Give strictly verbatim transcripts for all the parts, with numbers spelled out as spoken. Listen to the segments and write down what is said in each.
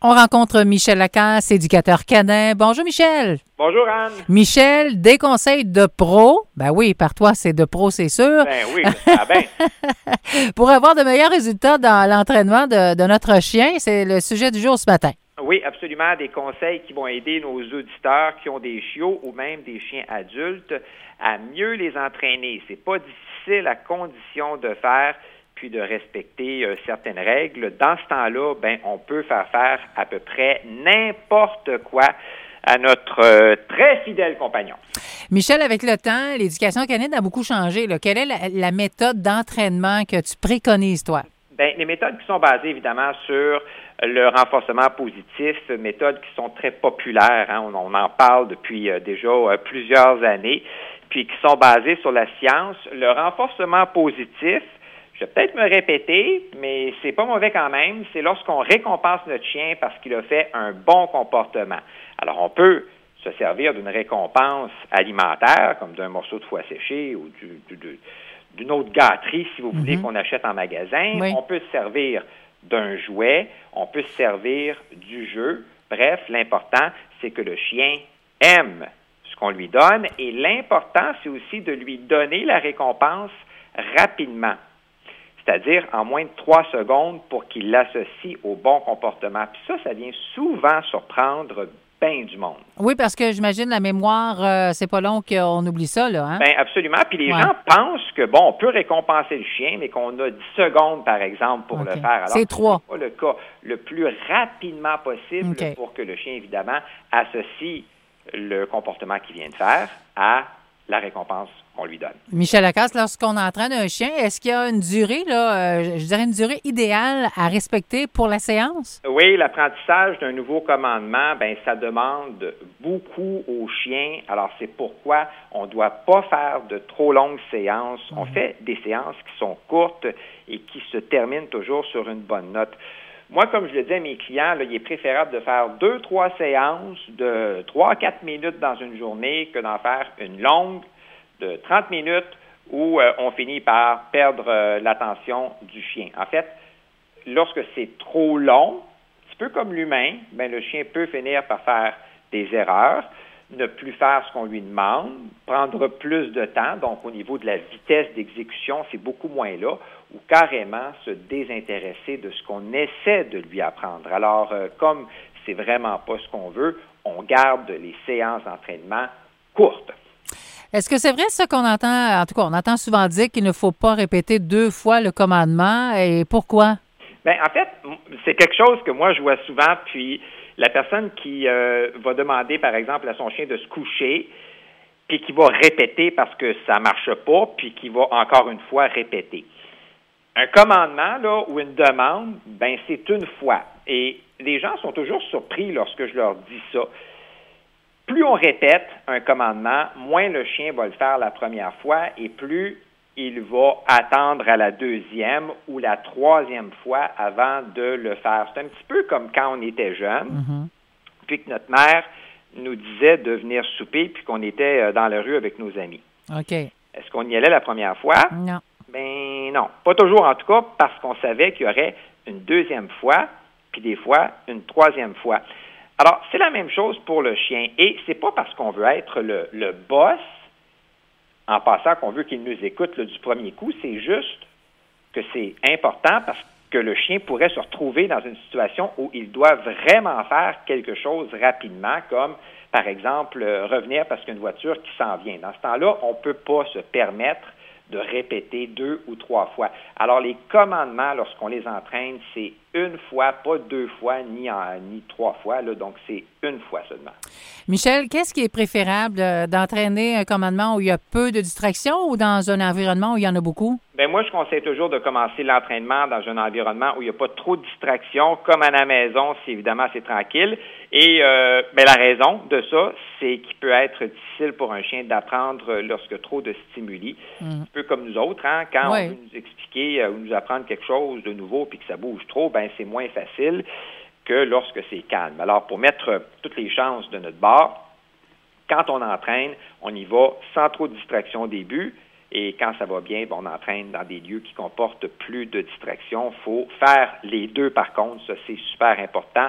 On rencontre Michel Lacasse, éducateur canin. Bonjour Michel. Bonjour Anne. Michel, des conseils de pro. Ben oui, par toi, c'est de pro, c'est sûr. Ben oui, ça va bien. Pour avoir de meilleurs résultats dans l'entraînement de, de notre chien, c'est le sujet du jour ce matin. Oui, absolument. Des conseils qui vont aider nos auditeurs qui ont des chiots ou même des chiens adultes à mieux les entraîner. C'est pas difficile à condition de faire puis de respecter euh, certaines règles. Dans ce temps-là, ben, on peut faire faire à peu près n'importe quoi à notre euh, très fidèle compagnon. Michel, avec le temps, l'éducation canine a beaucoup changé, là. Quelle est la, la méthode d'entraînement que tu préconises, toi? Bien, les méthodes qui sont basées, évidemment, sur le renforcement positif, méthodes qui sont très populaires, hein, on, on en parle depuis euh, déjà euh, plusieurs années, puis qui sont basées sur la science. Le renforcement positif, je vais peut-être me répéter, mais c'est pas mauvais quand même. C'est lorsqu'on récompense notre chien parce qu'il a fait un bon comportement. Alors, on peut se servir d'une récompense alimentaire, comme d'un morceau de foie séché ou du, du, du, d'une autre gâterie, si vous mm-hmm. voulez, qu'on achète en magasin. Oui. On peut se servir d'un jouet, on peut se servir du jeu. Bref, l'important, c'est que le chien aime ce qu'on lui donne. Et l'important, c'est aussi de lui donner la récompense rapidement. C'est-à-dire en moins de trois secondes pour qu'il l'associe au bon comportement. Puis ça, ça vient souvent surprendre bien du monde. Oui, parce que j'imagine la mémoire, euh, c'est pas long qu'on oublie ça, là. Hein? Bien, absolument. Puis les ouais. gens pensent que, bon, on peut récompenser le chien, mais qu'on a dix secondes, par exemple, pour okay. le faire. Alors, c'est trois. C'est pas le cas. Le plus rapidement possible okay. pour que le chien, évidemment, associe le comportement qu'il vient de faire à la récompense qu'on lui donne. Michel Lacasse, lorsqu'on entraîne un chien, est-ce qu'il y a une durée, là, euh, je dirais une durée idéale à respecter pour la séance? Oui, l'apprentissage d'un nouveau commandement, ben ça demande beaucoup aux chiens. Alors, c'est pourquoi on ne doit pas faire de trop longues séances. Mm-hmm. On fait des séances qui sont courtes et qui se terminent toujours sur une bonne note. Moi, comme je le dis à mes clients, là, il est préférable de faire deux, trois séances de trois à quatre minutes dans une journée que d'en faire une longue de trente minutes où euh, on finit par perdre euh, l'attention du chien. En fait, lorsque c'est trop long, un petit peu comme l'humain, ben, le chien peut finir par faire des erreurs, ne plus faire ce qu'on lui demande, prendre plus de temps, donc au niveau de la vitesse d'exécution, c'est beaucoup moins là, ou carrément se désintéresser de ce qu'on essaie de lui apprendre. Alors, euh, comme c'est vraiment pas ce qu'on veut, on garde les séances d'entraînement courtes. Est-ce que c'est vrai ça qu'on entend, en tout cas, on entend souvent dire qu'il ne faut pas répéter deux fois le commandement, et pourquoi? Bien, en fait, c'est quelque chose que moi je vois souvent, puis la personne qui euh, va demander, par exemple, à son chien de se coucher, puis qui va répéter parce que ça marche pas, puis qui va encore une fois répéter. Un commandement, là, ou une demande, ben c'est une fois. Et les gens sont toujours surpris lorsque je leur dis ça. Plus on répète un commandement, moins le chien va le faire la première fois et plus il va attendre à la deuxième ou la troisième fois avant de le faire. C'est un petit peu comme quand on était jeune, mm-hmm. puis que notre mère nous disait de venir souper puis qu'on était dans la rue avec nos amis. OK. Est-ce qu'on y allait la première fois? Non. Ben non. Pas toujours en tout cas parce qu'on savait qu'il y aurait une deuxième fois puis des fois une troisième fois. Alors, c'est la même chose pour le chien. Et c'est pas parce qu'on veut être le, le boss, en passant qu'on veut qu'il nous écoute là, du premier coup, c'est juste que c'est important parce que le chien pourrait se retrouver dans une situation où il doit vraiment faire quelque chose rapidement, comme, par exemple, euh, revenir parce qu'il y a une voiture qui s'en vient. Dans ce temps-là, on ne peut pas se permettre de répéter deux ou trois fois. Alors, les commandements, lorsqu'on les entraîne, c'est une fois, pas deux fois, ni, en, ni trois fois. Là, donc, c'est une fois seulement. Michel, qu'est-ce qui est préférable euh, d'entraîner un commandement où il y a peu de distractions ou dans un environnement où il y en a beaucoup? Bien, moi, je conseille toujours de commencer l'entraînement dans un environnement où il n'y a pas trop de distractions, comme à la maison, si évidemment c'est tranquille. Et euh, bien, la raison de ça, c'est qu'il peut être difficile pour un chien d'apprendre lorsque trop de stimuli. Mmh. Un peu comme nous autres, hein, quand oui. on veut nous expliquer euh, ou nous apprendre quelque chose de nouveau puis que ça bouge trop, bien, c'est moins facile que lorsque c'est calme. Alors, pour mettre toutes les chances de notre bord, quand on entraîne, on y va sans trop de distractions au début. Et quand ça va bien, on entraîne dans des lieux qui comportent plus de distractions. Il faut faire les deux, par contre. Ça, c'est super important. Il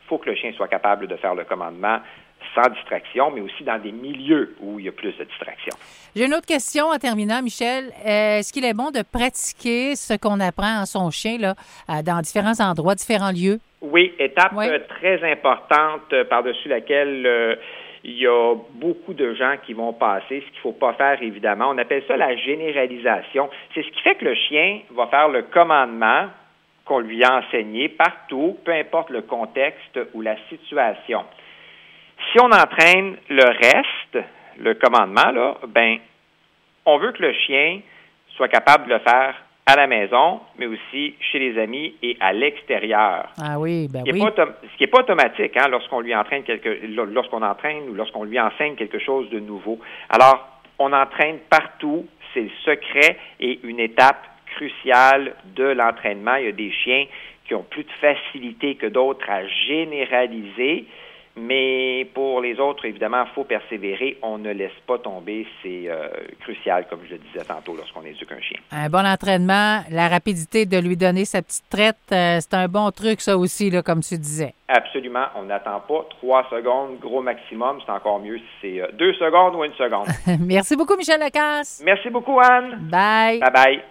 faut que le chien soit capable de faire le commandement sans distraction, mais aussi dans des milieux où il y a plus de distraction. J'ai une autre question en terminant, Michel. Est-ce qu'il est bon de pratiquer ce qu'on apprend à son chien là, dans différents endroits, différents lieux? Oui, étape oui. très importante par-dessus laquelle euh, il y a beaucoup de gens qui vont passer, ce qu'il ne faut pas faire, évidemment. On appelle ça la généralisation. C'est ce qui fait que le chien va faire le commandement qu'on lui a enseigné partout, peu importe le contexte ou la situation. Si on entraîne le reste, le commandement, là, ben, on veut que le chien soit capable de le faire à la maison, mais aussi chez les amis et à l'extérieur. Ah oui, ben ce qui oui. Est pas, ce qui n'est pas automatique, hein, lorsqu'on lui entraîne quelque, lorsqu'on entraîne ou lorsqu'on lui enseigne quelque chose de nouveau. Alors, on entraîne partout, c'est le secret et une étape cruciale de l'entraînement. Il y a des chiens qui ont plus de facilité que d'autres à généraliser. Mais pour les autres, évidemment, il faut persévérer. On ne laisse pas tomber. C'est euh, crucial, comme je le disais tantôt, lorsqu'on éduque un chien. Un bon entraînement, la rapidité de lui donner sa petite traite, euh, c'est un bon truc, ça aussi, là, comme tu disais. Absolument. On n'attend pas trois secondes, gros maximum. C'est encore mieux si c'est euh, deux secondes ou une seconde. Merci beaucoup, Michel Lacasse. Merci beaucoup, Anne. Bye. Bye-bye.